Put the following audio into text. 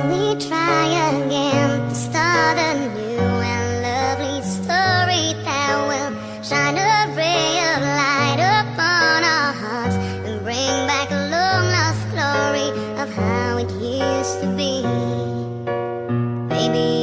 we try again to start a new and lovely story that will shine a ray of light upon our hearts and bring back a long lost glory of how it used to be. Baby,